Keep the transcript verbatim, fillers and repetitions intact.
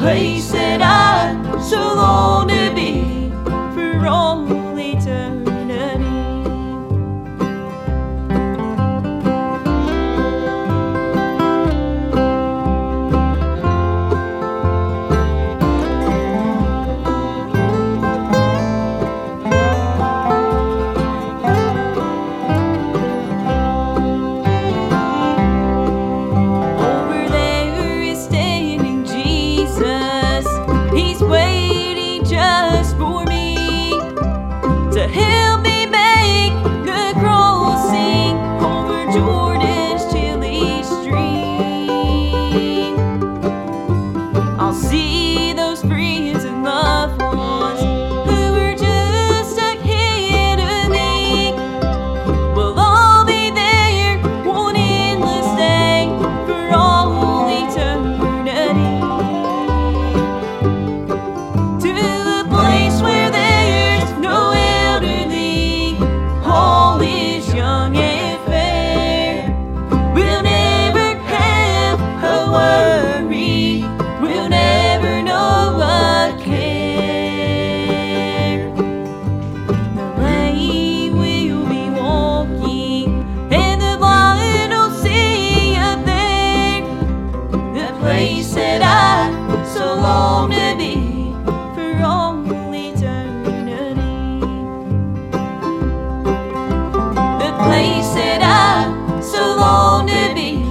place that I so long to be for all eternity. He's waiting just for me to help me make the crossing over Jordan's chilly stream. I'll see those friends and loved ones who were just ahead of me. We'll all be there one endless day for all eternity. Place that I so long to be for all eternity. The place that I so long to be